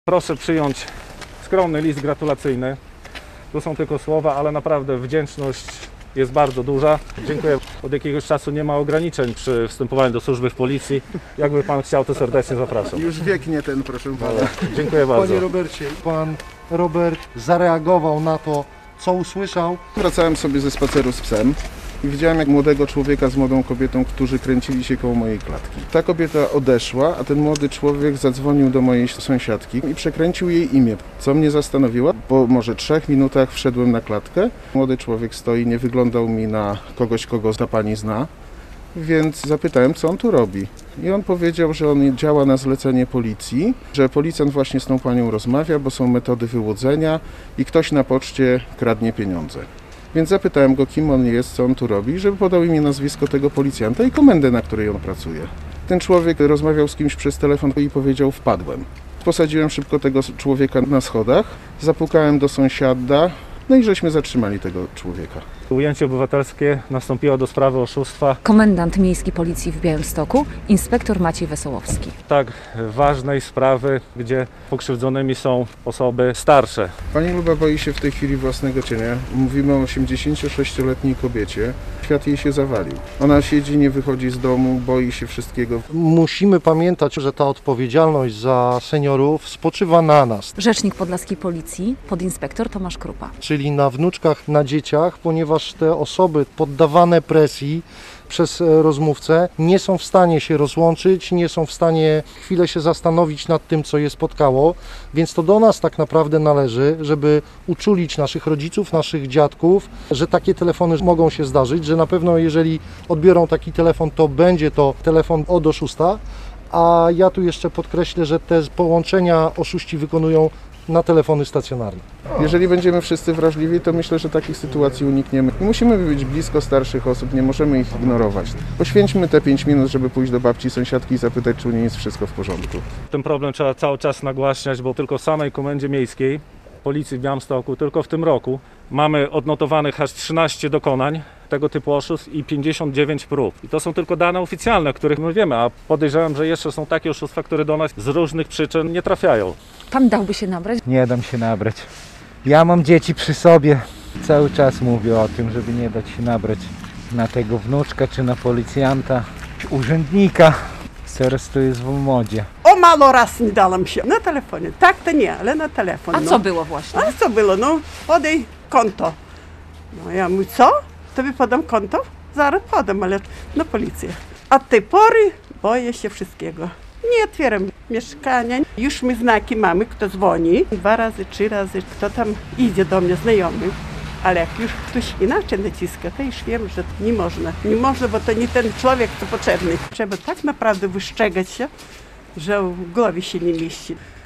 Proszę przyjąć skromny list gratulacyjny. Tu są tylko słowa, ale naprawdę wdzięczność jest bardzo duża. Dziękuję. Od jakiegoś czasu nie ma ograniczeń przy wstępowaniu do służby w policji. Jakby pan chciał, to serdecznie zapraszam. Już wiek nie ten, proszę pana. Dziękuję bardzo. Panie Robercie, pan Robert zareagował na to, co usłyszał. Wracałem sobie ze spaceru z psem i widziałem jak młodego człowieka z młodą kobietą, którzy kręcili się koło mojej klatki. Ta kobieta odeszła, a ten młody człowiek zadzwonił do mojej sąsiadki i przekręcił jej imię, co mnie zastanowiło. Po może 3 minutach wszedłem na klatkę. Młody człowiek stoi, nie wyglądał mi na kogoś, kogo ta pani zna, więc zapytałem, co on tu robi. I on powiedział, że on działa na zlecenie policji, że policjant właśnie z tą panią rozmawia, bo są metody wyłudzenia i ktoś na poczcie kradnie pieniądze. Więc zapytałem go, kim on jest, co on tu robi, żeby podał mi nazwisko tego policjanta i komendę, na której on pracuje. Ten człowiek rozmawiał z kimś przez telefon i powiedział, wpadłem. Posadziłem szybko tego człowieka na schodach, zapukałem do sąsiada, no i żeśmy zatrzymali tego człowieka. Ujęcie obywatelskie nastąpiło do sprawy oszustwa Komendant Miejskiej Policji w Białymstoku, inspektor Maciej Wesołowski. tak ważnej sprawy, gdzie pokrzywdzonymi są osoby starsze. Pani Luba boi się w tej chwili własnego cienia. Mówimy o 86-letniej kobiecie. Świat jej się zawalił. Ona siedzi, nie wychodzi z domu, boi się wszystkiego. Musimy pamiętać, że ta odpowiedzialność za seniorów spoczywa na nas, Rzecznik Podlaskiej Policji, podinspektor Tomasz Krupa. czyli na wnuczkach, na dzieciach, ponieważ te osoby poddawane presji przez rozmówcę nie są w stanie się rozłączyć, nie są w stanie chwilę się zastanowić nad tym, co je spotkało, więc to do nas tak naprawdę należy, żeby uczulić naszych rodziców, naszych dziadków, że takie telefony mogą się zdarzyć, że na pewno jeżeli odbiorą taki telefon, to będzie to telefon od oszusta, a ja tu jeszcze podkreślę, że te połączenia oszuści wykonują na telefony stacjonarne. Jeżeli będziemy wszyscy wrażliwi, to myślę, że takich sytuacji unikniemy. I musimy być blisko starszych osób, nie możemy ich ignorować. Poświęćmy te 5 minut, żeby pójść do babci, sąsiadki i zapytać, czy u niej jest wszystko w porządku. Ten problem trzeba cały czas nagłaśniać, bo tylko w samej Komendzie Miejskiej Policji w Białymstoku tylko w tym roku mamy odnotowanych aż 13 dokonań tego typu oszustw i 59 prób. I to są tylko dane oficjalne, których my wiemy, a podejrzewam, że jeszcze są takie oszustwa, które do nas z różnych przyczyn nie trafiają. Pan dałby się nabrać? Nie dam się nabrać. Ja mam dzieci przy sobie. Cały czas mówię o tym, żeby nie dać się nabrać na tego wnuczka czy na policjanta, urzędnika. Teraz to jest w modzie. O, mało raz nie dałam się na telefonie. Tak to nie, ale na telefon. A co było właśnie? A co było? No, podaj konto. No ja mówię, co? Tobie podam konto? Zaraz podam, ale na policję. Od tej pory boję się wszystkiego. Nie otwieram mieszkania. Już my znaki mamy, kto dzwoni. 2 razy, 3 razy, kto tam idzie do mnie, znajomy. Ale jak już ktoś inaczej naciska, to już wiem, że nie można. Nie można, bo to nie ten człowiek, co potrzebny. Trzeba tak naprawdę wystrzegać się, że w głowie się nie mieści.